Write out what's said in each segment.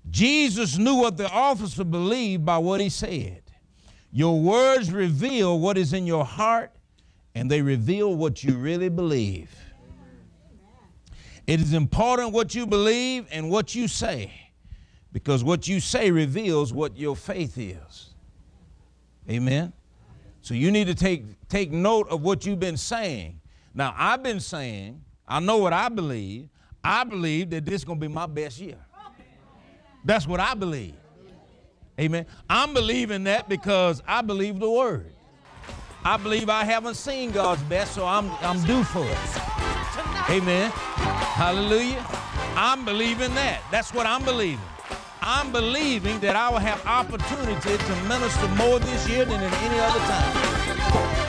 Jesus knew what the officer believed by what he said. Your words reveal what is in your heart, and they reveal what you really believe. It is important what you believe and what you say, because what you say reveals what your faith is. Amen? So you need to take note of what you've been saying. Now, I've been saying, I know what I believe. I believe that this is going to be my best year. That's what I believe. Amen. I'm believing that because I believe the word. I believe I haven't seen God's best, so I'm due for it. Amen. Hallelujah. I'm believing that. That's what I'm believing. I'm believing that I will have opportunity to minister more this year than at any other time.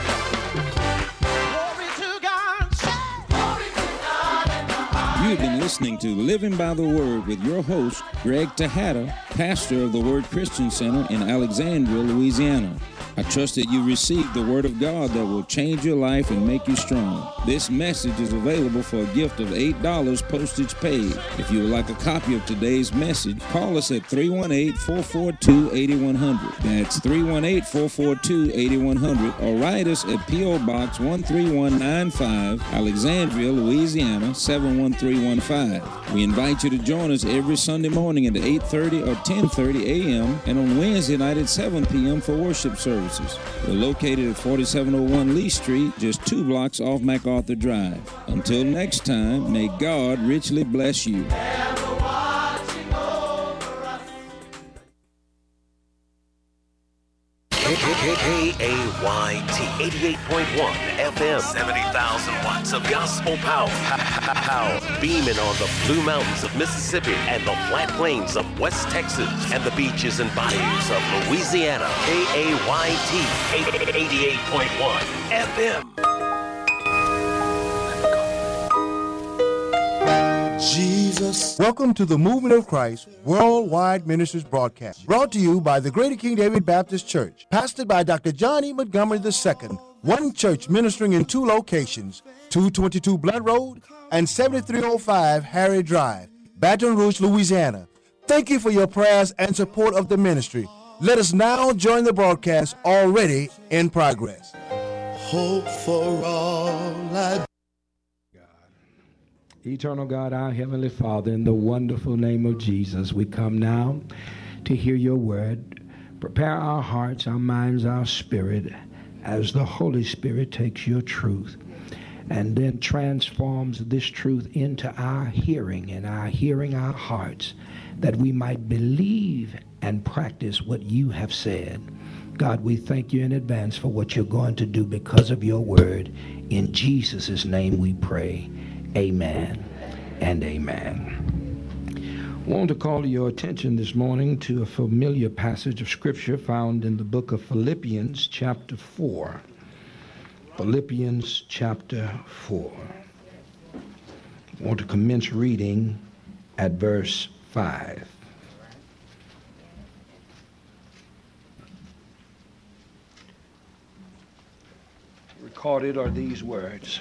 You've been listening to Living by the Word with your host, Greg Tejada, pastor of the Word Christian Center in Alexandria, Louisiana. I trust that you received the Word of God that will change your life and make you strong. This message is available for a gift of $8 postage paid. If you would like a copy of today's message, call us at 318-442-8100. That's 318-442-8100, or write us at P.O. Box 13195, Alexandria, Louisiana 71315. We invite you to join us every Sunday morning at 8:30 or 10:30 a.m. and on Wednesday night at 7 p.m. for worship services. We're located at 4701 Lee Street, just 2 blocks off MacArthur Drive. Until next time, may God richly bless you. KAYT 88.1 FM, 70,000 watts of gospel power. Beaming on the Blue Mountains of Mississippi and the flat plains of West Texas and the beaches and bayous of Louisiana. KAYT 88.1 FM. Jesus. Welcome to the Movement of Christ Worldwide Ministries broadcast, brought to you by the Greater King David Baptist Church, pastored by Dr. John E. Montgomery II. One church ministering in 2 locations, 222 Blunt Road and 7305 Harry Drive, Baton Rouge, Louisiana. Thank you for your prayers and support of the ministry. Let us now join the broadcast already in progress. Hope for all I Eternal God, our Heavenly Father, in the wonderful name of Jesus, we come now to hear your word. Prepare our hearts, our minds, our spirit, as the Holy Spirit takes your truth and then transforms this truth into our hearing, and our hearing our hearts, that we might believe and practice what you have said. God, we thank you in advance for what you're going to do because of your word. In Jesus' name we pray. Amen and amen. I want to call your attention this morning to a familiar passage of Scripture found in the book of Philippians chapter 4. Philippians chapter 4. I want to commence reading at verse 5. Recorded are these words.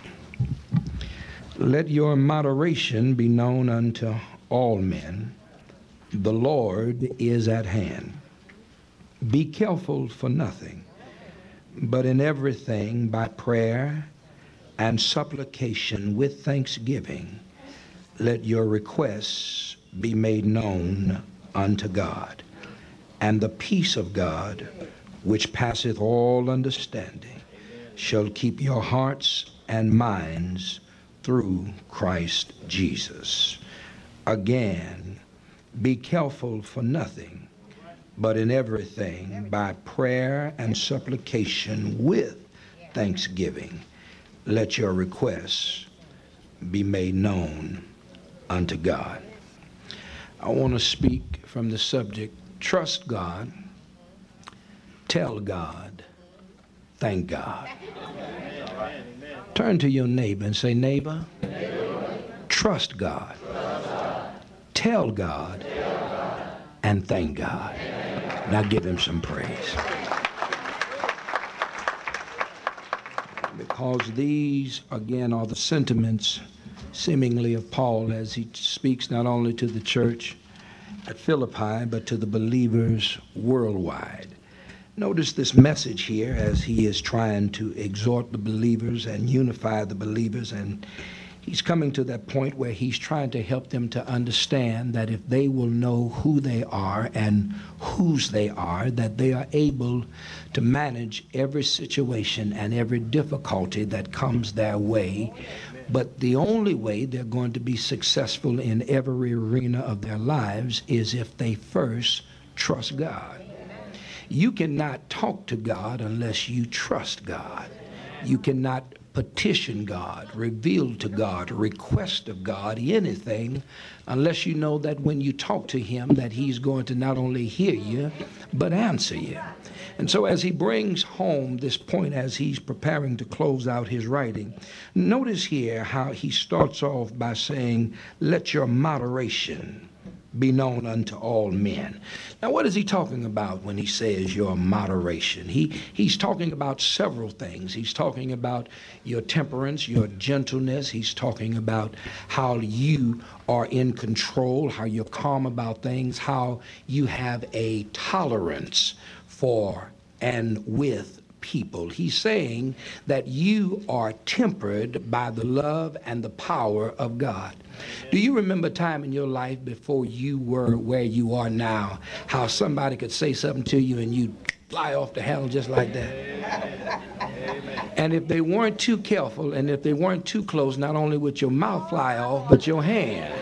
Let your moderation be known unto all men. The Lord is at hand. Be careful for nothing, but in everything by prayer and supplication with thanksgiving, let your requests be made known unto God. And the peace of God, which passeth all understanding, shall keep your hearts and minds through Christ Jesus. Again, be careful for nothing, but in everything by prayer and supplication with thanksgiving, let your requests be made known unto God. I want to speak from the subject, trust God, tell God, thank God. Turn to your neighbor and say, neighbor, trust God, tell God, and thank God. Now give him some praise. Because these, again, are the sentiments seemingly of Paul as he speaks not only to the church at Philippi, but to the believers worldwide. Notice this message here as he is trying to exhort the believers and unify the believers, and he's coming to that point where he's trying to help them to understand that if they will know who they are and whose they are, that they are able to manage every situation and every difficulty that comes their way. But the only way they're going to be successful in every arena of their lives is if they first trust God. You cannot talk to God unless you trust God. You cannot petition God, reveal to God, request of God anything unless you know that when you talk to him that he's going to not only hear you but answer you. And so as he brings home this point, as he's preparing to close out his writing, notice here how he starts off by saying, let your moderation be known unto all men. Now, what is he talking about when he says your moderation? He's talking about several things. He's talking about your temperance, your gentleness. He's talking about how you are in control, how you're calm about things, how you have a tolerance for and with people. He's saying that you are tempered by the love and the power of God. Do you remember a time in your life before you were where you are now, how somebody could say something to you and you'd fly off the handle just like that? And if they weren't too careful and if they weren't too close, not only would your mouth fly off, but your hand.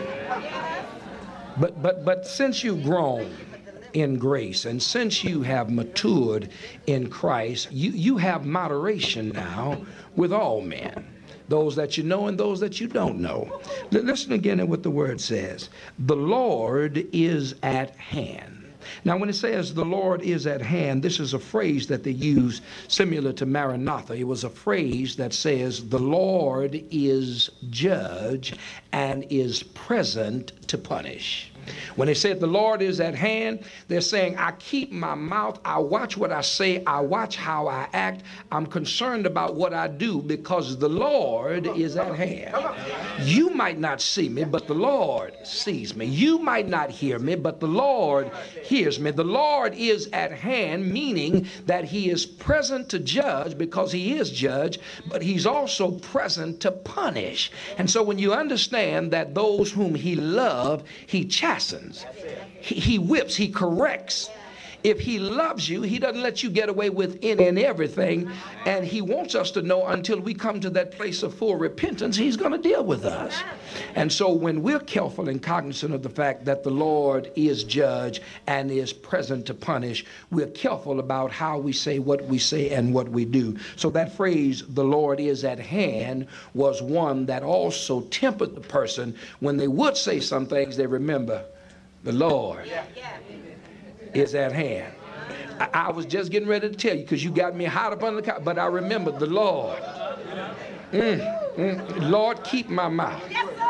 But since you've grown in grace, and since you have matured in Christ, you have moderation now with all men, those that you know and those that you don't know. Listen again to what the word says. The Lord is at hand. Now, when it says the Lord is at hand, this is a phrase that they use similar to Maranatha. It was a phrase that says the Lord is judge and is present to punish. When they said the Lord is at hand, they're saying, I keep my mouth, I watch what I say, I watch how I act, I'm concerned about what I do because the Lord is at hand. You might not see me, but the Lord sees me. You might not hear me, but the Lord hears me. The Lord is at hand, meaning that he is present to judge because he is judge, but he's also present to punish. And so when you understand that those whom he loves, he chastens. He whips, he corrects. If he loves you, he doesn't let you get away with any and everything. And he wants us to know until we come to that place of full repentance, he's going to deal with us. And so when we're careful and cognizant of the fact that the Lord is judge and is present to punish, we're careful about how we say what we say and what we do. So that phrase, the Lord is at hand, was one that also tempered the person. When they would say some things, they remember the Lord is at hand. I was just getting ready to tell you because you got me hot up under the collar, but I remembered the Lord. Lord, keep my mouth.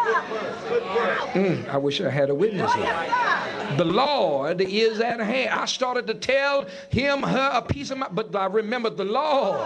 I wish I had a witness here. The Lord is at hand. I started to tell him, her, a piece of my, but I remembered the Lord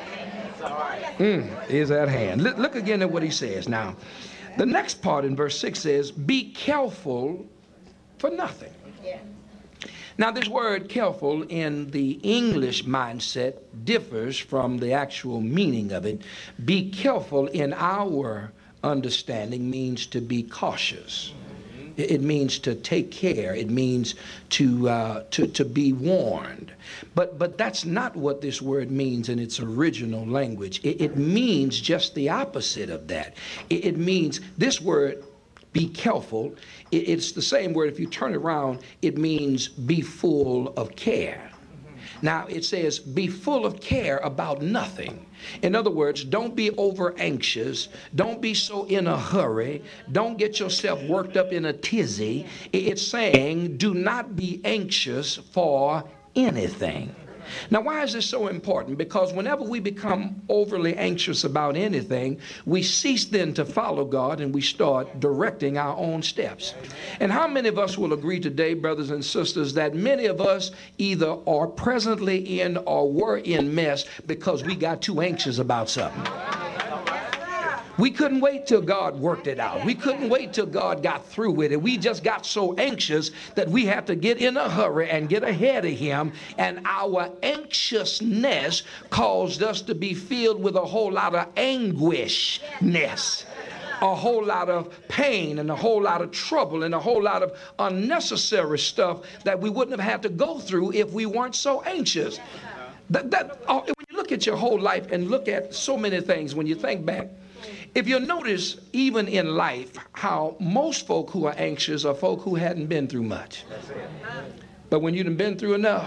is at hand. Look again at what he says. Now, the next part in verse 6 says, be careful for nothing. Now, this word careful in the English mindset differs from the actual meaning of it. Be careful in our understanding means to be cautious. It means to take care. It means to be warned. But that's not what this word means in its original language. It means just the opposite of that. It means this word, be careful. It's the same word. If you turn it around, it means be full of care. Now, it says be full of care about nothing. In other words, don't be over anxious. Don't be so in a hurry. Don't get yourself worked up in a tizzy. It's saying do not be anxious for anything. Now, why is this so important? Because whenever we become overly anxious about anything, we cease then to follow God and we start directing our own steps. And how many of us will agree today, brothers and sisters, that many of us either are presently in or were in mess because we got too anxious about something? We couldn't wait till God worked it out. We couldn't wait till God got through with it. We just got so anxious that we had to get in a hurry and get ahead of him. And our anxiousness caused us to be filled with a whole lot of anguishness, a whole lot of pain and a whole lot of trouble and a whole lot of unnecessary stuff that we wouldn't have had to go through if we weren't so anxious. When you look at your whole life and look at so many things, when you think back, if you'll notice, even in life, how most folk who are anxious are folk who hadn't been through much. But when you've been through enough,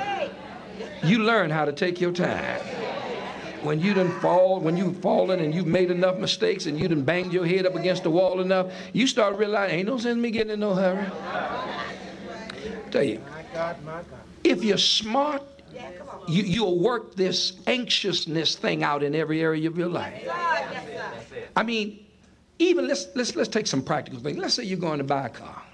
you learn how to take your time. When you've fallen and you've made enough mistakes and you done banged your head up against the wall enough, you start realizing, ain't no sense in me getting in no hurry. I tell you, if you're smart, you'll work this anxiousness thing out in every area of your life. I mean, even let's take some practical things. Let's say you're going to buy a car.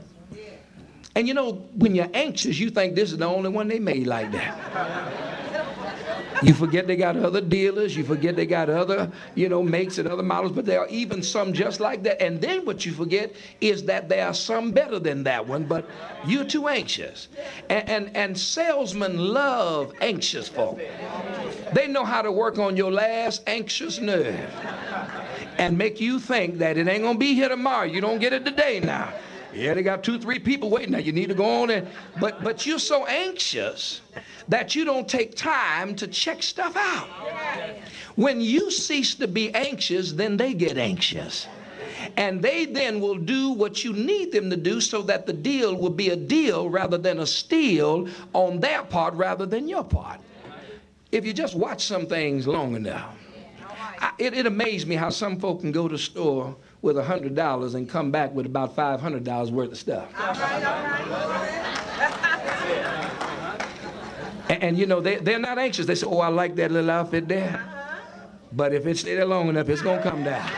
And you know, when you're anxious, you think this is the only one they made like that. You forget they got other dealers. You forget they got other, makes and other models. But there are even some just like that. And then what you forget is that there are some better than that one, but you're too anxious. And salesmen love anxious folk. They know how to work on your last anxious nerve and make you think that it ain't going to be here tomorrow. You don't get it today now. Yeah, they got 2-3 people waiting. Now you need to go on in. But you're so anxious that you don't take time to check stuff out. When you cease to be anxious, then they get anxious. And they then will do what you need them to do so that the deal will be a deal rather than a steal on their part rather than your part. If you just watch some things long enough, it amazed me how some folk can go to the store with $100 and come back with about $500 worth of stuff. And they're not anxious. They say, oh, I like that little outfit there. But if it stays there long enough, it's going to come down.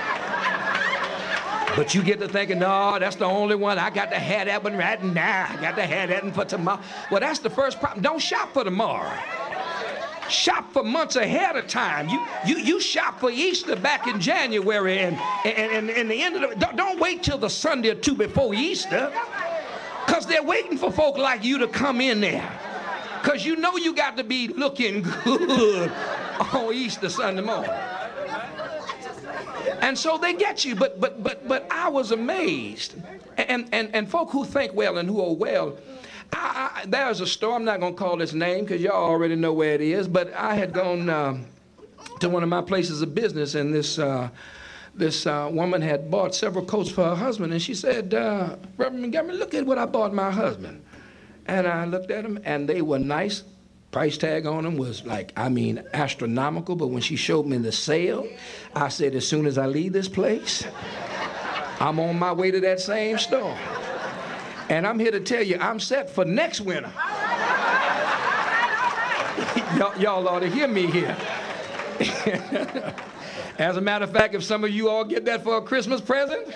But you get to thinking, no, that's the only one. I got to have that one right now. I got to have that one for tomorrow. Well, that's the first problem. Don't shop for tomorrow. Shop for months ahead of time. You shop for Easter back in January and the end of the, don't wait till the Sunday or two before Easter, because they're waiting for folk like you to come in there, because you got to be looking good on Easter Sunday morning. And so they get you, but I was amazed. And folk who think well and who are well, there's a store, I'm not going to call this name because y'all already know where it is, but I had gone to one of my places of business, and this woman had bought several coats for her husband, and she said, Reverend Montgomery, look at what I bought my husband. And I looked at them, and they were nice. Price tag on them was astronomical, but when she showed me the sale, I said, as soon as I leave this place, I'm on my way to that same store. And I'm here to tell you, I'm set for next winter. Y'all ought to hear me here. As a matter of fact, if some of you all get that for a Christmas present,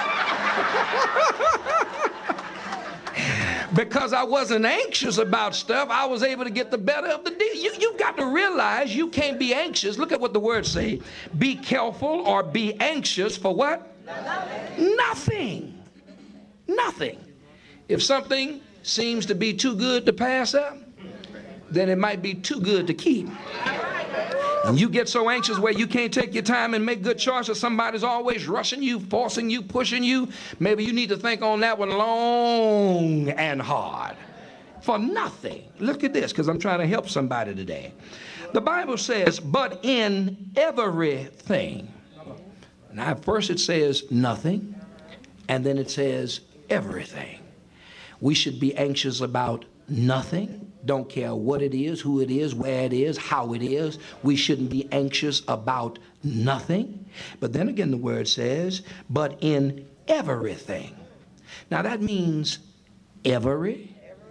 because I wasn't anxious about stuff, I was able to get the better of the deal. You've got to realize you can't be anxious. Look at what the words say. Be careful or be anxious for what? Nothing. Nothing. If something seems to be too good to pass up, then it might be too good to keep. And you get so anxious where you can't take your time and make good choices. Somebody's always rushing you, forcing you, pushing you. Maybe you need to think on that one long and hard. For nothing. Look at this, because I'm trying to help somebody today. The Bible says, but in everything. Now, first it says nothing, and then it says everything. We should be anxious about nothing. Don't care what it is, who it is, where it is, how it is. We shouldn't be anxious about nothing. But then again, the word says, but in everything. Now that means everything.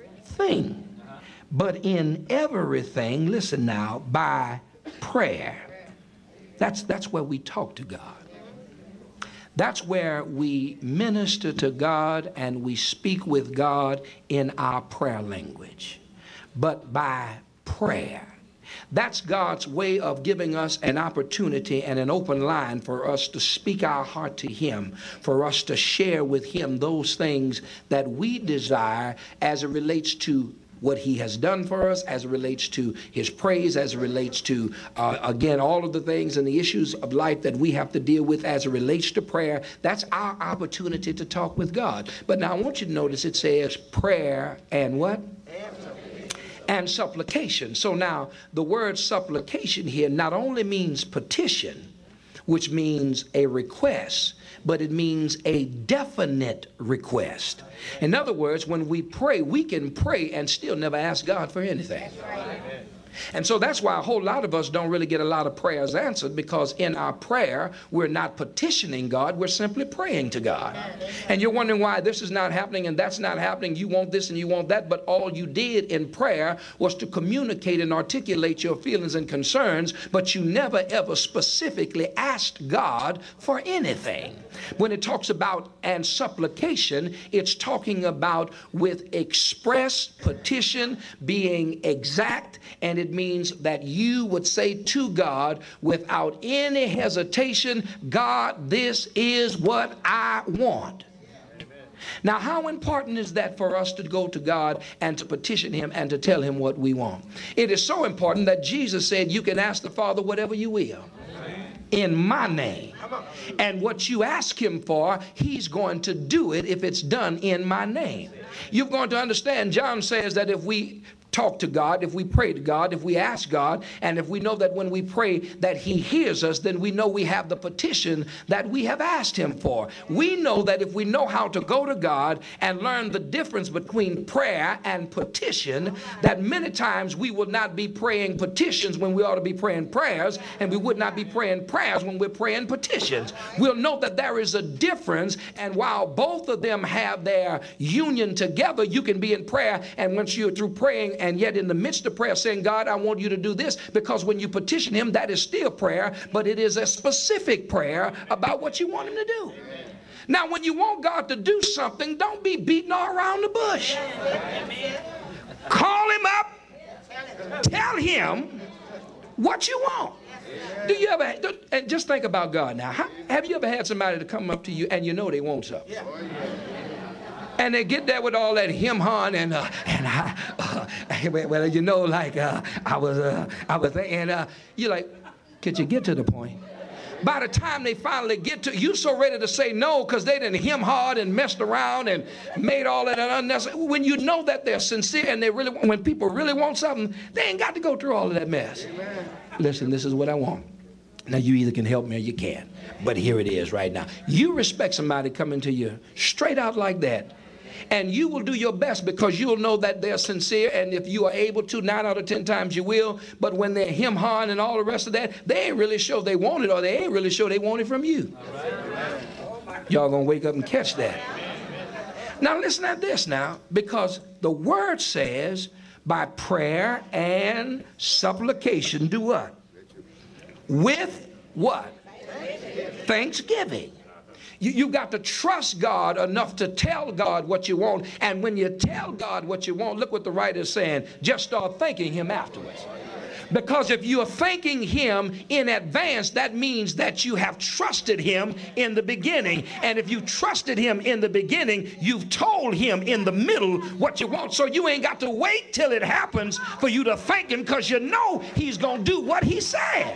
But in everything, listen now, by prayer. That's where we talk to God. That's where we minister to God and we speak with God in our prayer language. But by prayer. That's God's way of giving us an opportunity and an open line for us to speak our heart to Him, for us to share with Him those things that we desire as it relates to what He has done for us, as it relates to His praise, as it relates to, again, all of the things and the issues of life that we have to deal with as it relates to prayer. That's our opportunity to talk with God. But now I want you to notice it says prayer and what? And supplication. So now the word supplication here not only means petition, which means a request, but it means a definite request. In other words, when we pray, we can pray and still never ask God for anything. And so that's why a whole lot of us don't really get a lot of prayers answered, because in our prayer, we're not petitioning God, we're simply praying to God. And you're wondering why this is not happening and that's not happening. You want this and you want that, but all you did in prayer was to communicate and articulate your feelings and concerns, but you never ever specifically asked God for anything. When it talks about and supplication, it's talking about with express petition being exact, and it means that you would say to God without any hesitation, God, this is what I want. Now, how important is that for us to go to God and to petition Him and to tell Him what we want? It is so important that Jesus said, you can ask the Father whatever you will in my name. And what you ask Him for, He's going to do it if it's done in my name. You're going to understand, John says that if we talk to God, if we pray to God, if we ask God, and if we know that when we pray that He hears us, then we know we have the petition that we have asked Him for. We know that if we know how to go to God and learn the difference between prayer and petition, that many times we will not be praying petitions when we ought to be praying prayers, and we would not be praying prayers when we're praying petitions. We'll know that there is a difference, and while both of them have their union together, you can be in prayer, and once you're through praying and yet in the midst of prayer saying, God, I want you to do this, because when you petition Him, that is still prayer, but it is a specific prayer about what you want Him to do. Now, when you want God to do something, don't be beating all around the bush. Call Him up, tell Him what you want. Do you ever, and just think about God now. Have you ever had somebody to come up to you and you know they want something? And they get there with all that him-hawing and well, you know, like I was and you're like, could you get to the point? By the time they finally get to you, so ready to say no because they didn't him-hawed and messed around and made all that unnecessary. When you know that they're sincere and they really, when people really want something, they ain't got to go through all of that mess. Amen. Listen, this is what I want. Now, you either can help me or you can't. But here it is right now. You respect somebody coming to you straight out like that. And you will do your best because you'll know that they're sincere, and if you are able to, 9 out of 10 times you will. But when they're him-hawing and all the rest of that, they ain't really sure they want it, or they ain't really sure they want it from you. Y'all gonna wake up and catch that. Now listen at this now, because the word says by prayer and supplication do what? With what? Thanksgiving. You've got to trust God enough to tell God what you want. And when you tell God what you want, look what the writer is saying. Just start thanking Him afterwards. Because if you are thanking Him in advance, that means that you have trusted Him in the beginning. And if you trusted Him in the beginning, you've told Him in the middle what you want. So you ain't got to wait till it happens for you to thank Him, because you know He's going to do what He said.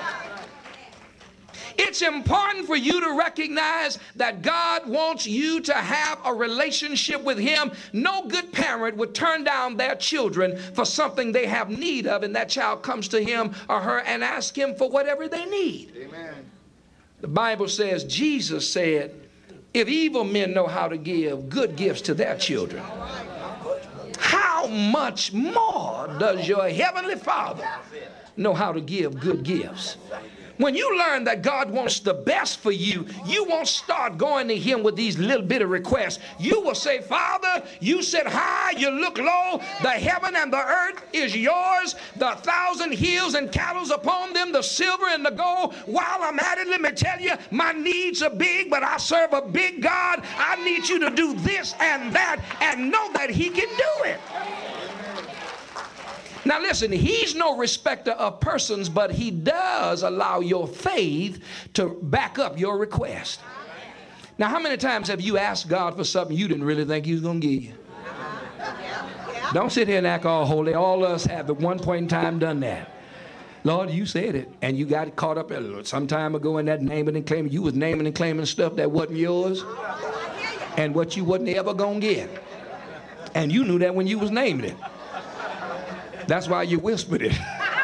It's important for you to recognize that God wants you to have a relationship with Him. No good parent would turn down their children for something they have need of, and that child comes to him or her and asks Him for whatever they need. Amen. The Bible says, Jesus said, if evil men know how to give good gifts to their children, how much more does your Heavenly Father know how to give good gifts? When you learn that God wants the best for you, you won't start going to Him with these little bit of requests. You will say, Father, you sit high, you look low. The heaven and the earth is yours. The 1,000 hills and cattle upon them, the silver and the gold. While I'm at it, let me tell you, my needs are big, but I serve a big God. I need you to do this and that and know that He can do it. Now Now listen, he's no respecter of persons, but he does allow your faith to back up your request. Now, how many times have you asked God for something you didn't really think he was going to give you? Don't sit here and act all holy. All of us have at one point in time done that. Lord, you said it, and you got caught up some time ago in that naming and claiming. You was naming and claiming stuff that wasn't yours and what you wasn't ever going to get. And you knew that when you was naming it. That's why you whispered it.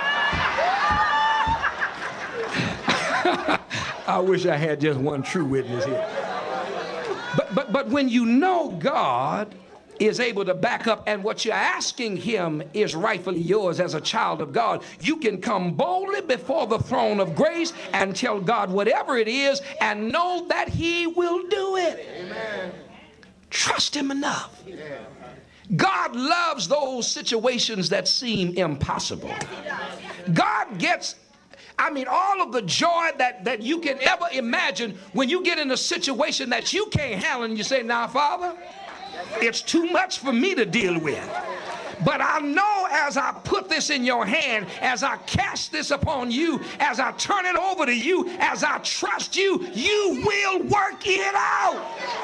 I wish I had just one true witness here. But when you know God is able to back up and what you're asking him is rightfully yours as a child of God, you can come boldly before the throne of grace and tell God whatever it is and know that he will do it. Amen. Trust him enough. Yeah. God loves those situations that seem impossible. God gets, all of the joy that you can ever imagine when you get in a situation that you can't handle and you say, now, Father, it's too much for me to deal with. But I know as I put this in your hand, as I cast this upon you, as I turn it over to you, as I trust you, you will work it out.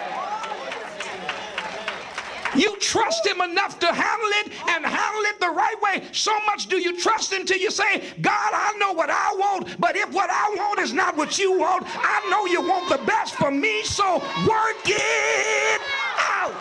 You trust him enough to handle it and handle it the right way. So much do you trust him till you say, God, I know what I want, but if what I want is not what you want, I know you want the best for me, so work it out.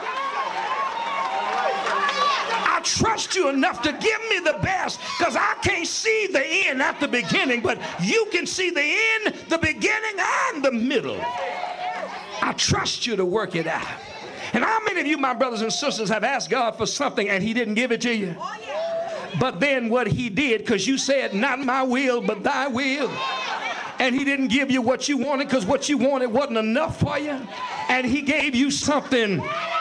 I trust you enough to give me the best because I can't see the end at the beginning, but you can see the end, the beginning, and the middle. I trust you to work it out. And how many of you, my brothers and sisters, have asked God for something and he didn't give it to you? But then what he did, because you said, not my will, but thy will. And he didn't give you what you wanted because what you wanted wasn't enough for you. And he gave you something.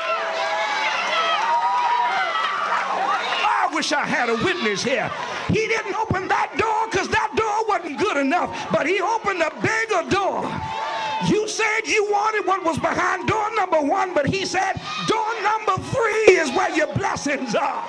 I wish I had a witness here. He didn't open that door because that door wasn't good enough, but he opened a bigger door. You said you wanted what was behind door number 1, but he said door number 3 is where your blessings are.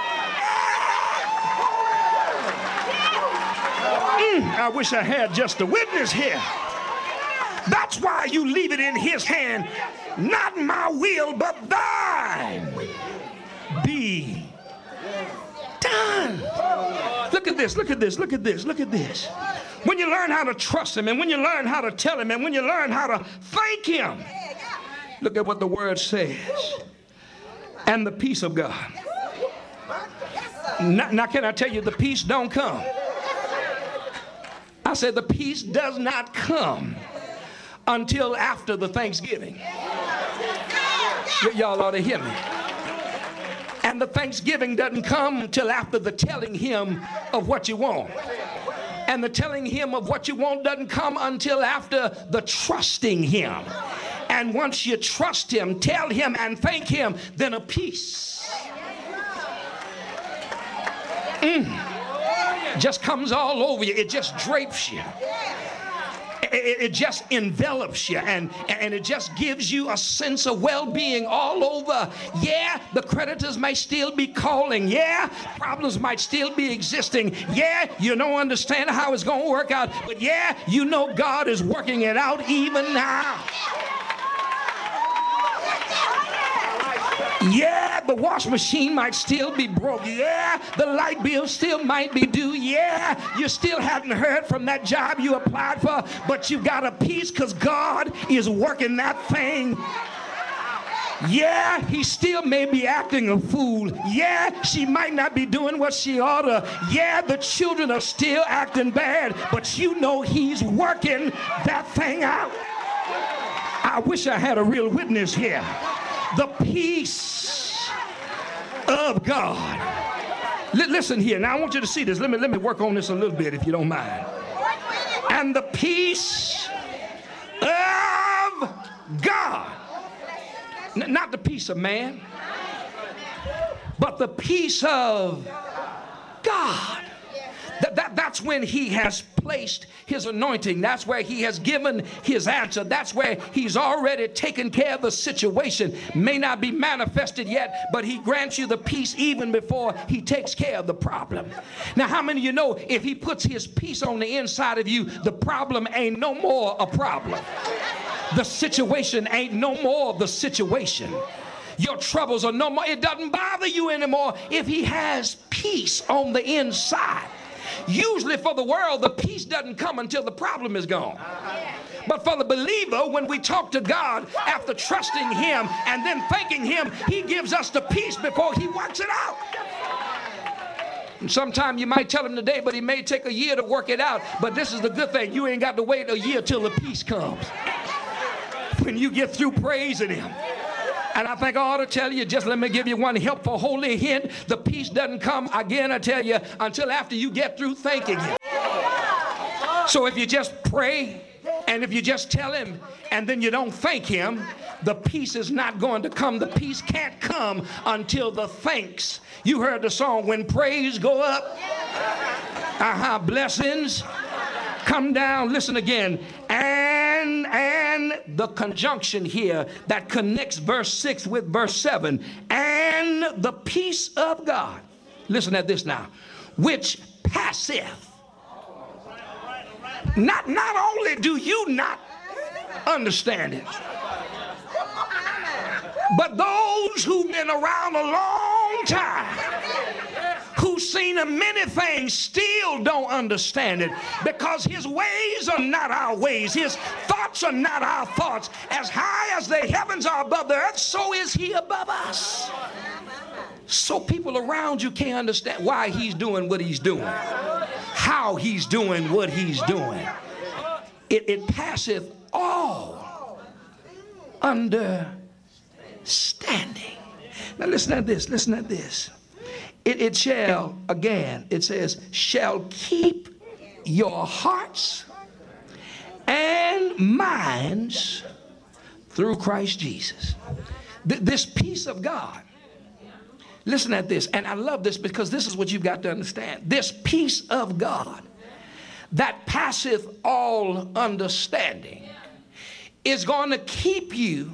I wish I had just a witness here. That's why you leave it in his hand. Not my will, but thine be done. Look at this, look at this, look at this, look at this. When you learn how to trust him and when you learn how to tell him and when you learn how to thank him, look at what the word says. And the peace of God. Now can I tell you, the peace don't come. I said the peace does not come until after the Thanksgiving. Y'all ought to hear me. And the Thanksgiving doesn't come until after the telling him of what you want. And the telling him of what you want doesn't come until after the trusting him. And once you trust him, tell him and thank him, then a peace just comes all over you. It just drapes you. It just envelops you and it just gives you a sense of well-being all over. Yeah, the creditors might still be calling. Yeah, problems might still be existing. Yeah, you don't understand how it's going to work out. But yeah, you know God is working it out even now. Yeah, the wash machine might still be broke. Yeah, the light bill still might be due. Yeah, you still haven't heard from that job you applied for, but you got a peace because God is working that thing. Yeah, he still may be acting a fool. Yeah, she might not be doing what she ought to. Yeah, the children are still acting bad, but you know he's working that thing out. I wish I had a real witness here. The peace of God. Listen here. Now I want you to see this. Let me work on this a little bit if you don't mind. And the peace of God. Not the peace of man, but the peace of God. that's when he has placed his anointing. That's where he has given his answer. That's where he's already taken care of the situation. May not be manifested yet, but he grants you the peace even before he takes care of the problem. Now, how many of you know if he puts his peace on the inside of you, the problem ain't no more a problem? The situation ain't no more the situation. Your troubles are no more. It doesn't bother you anymore if he has peace on the inside. Usually for the world, the peace doesn't come until the problem is gone. But for the believer, when we talk to God after trusting him and then thanking him, he gives us the peace before he works it out. And sometimes you might tell him today, but he may take a year to work it out. But this is the good thing. You ain't got to wait a year till the peace comes. When you get through praising him. And I think I ought to tell you, just let me give you one helpful holy hint. The peace doesn't come, again I tell you, until after you get through thanking him. So if you just pray and if you just tell him and then you don't thank him, the peace is not going to come. The peace can't come until the thanks. You heard the song, when praise go up, blessings come down. Listen again. And the conjunction here that connects verse 6 with verse 7. And the peace of God. Listen at this now. Which passeth. Not only do you not understand it, but those who've been around a long time, who've seen many things, still don't understand it, because his ways are not our ways. His thoughts are not our thoughts. As high as the heavens are above the earth, so is he above us. So people around you can't understand why he's doing what he's doing, how he's doing what he's doing. It passeth all understanding. Now listen at this, listen at this. It shall, again, it says, shall keep your hearts and minds through Christ Jesus. This peace of God. Listen at this, and I love this because this is what you've got to understand. This peace of God that passeth all understanding is going to keep you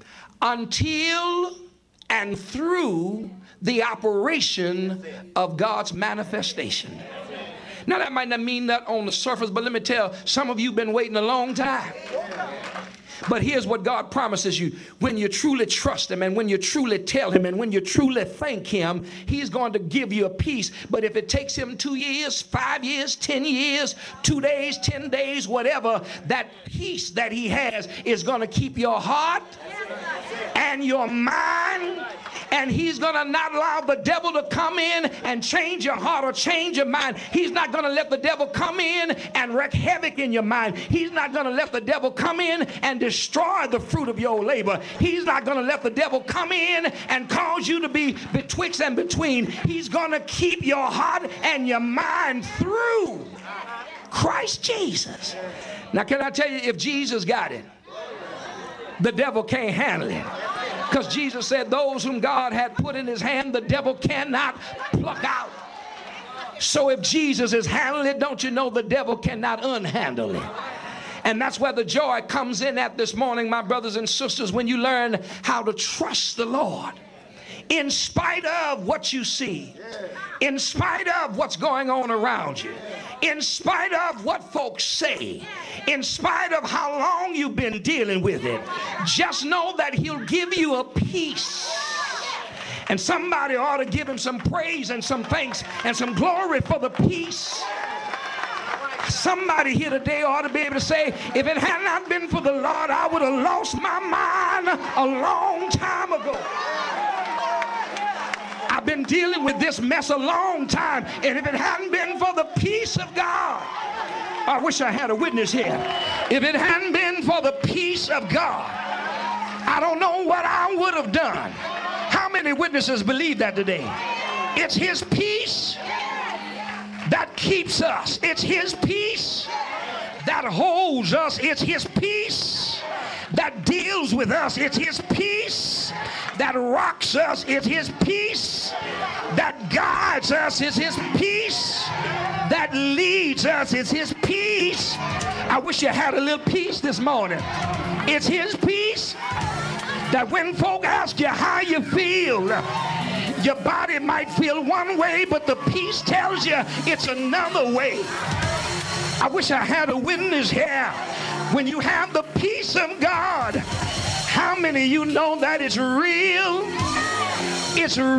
until and through the operation of God's manifestation. Now that might not mean that on the surface, but let me tell, some of you have been waiting a long time. But here's what God promises you. When you truly trust him and when you truly tell him and when you truly thank him, he's going to give you a peace. But if it takes him 2 years, 5 years, 10 years, 2 days, 10 days, whatever, that peace that he has is going to keep your heart and your mind. And he's going to not allow the devil to come in and change your heart or change your mind. He's not going to let the devil come in and wreak havoc in your mind. He's not going to let the devil come in and destroy the fruit of your labor. He's not going to let the devil come in and cause you to be betwixt and between. He's going to keep your heart and your mind through Christ Jesus. Now, can I tell you, if Jesus got it, the devil can't handle it. Because Jesus said those whom God had put in his hand, the devil cannot pluck out. So if Jesus is handling it, don't you know the devil cannot unhandle it? And that's where the joy comes in at this morning, my brothers and sisters, when you learn how to trust the Lord. In spite of what you see, in spite of what's going on around you, in spite of what folks say, in spite of how long you've been dealing with it, just know that he'll give you a peace. And somebody ought to give him some praise and some thanks and some glory for the peace. Somebody here today ought to be able to say, if it had not been for the Lord, I would have lost my mind a long time ago. I've been dealing with this mess a long time, and if it hadn't been for the peace of God, I wish I had a witness here. If it hadn't been for the peace of God, I don't know what I would have done. How many witnesses believe that today? It's his peace that keeps us. It's his peace that holds us. It's his peace that deals with us. It's his peace that rocks us. It's his peace that guides us. It's his peace that leads us. It's his peace. I wish you had a little peace this morning. It's his peace that when folk ask you how you feel, your body might feel one way, but the peace tells you it's another way. I wish I had a witness here. When you have the peace of God, how many of you know that it's real? It's real.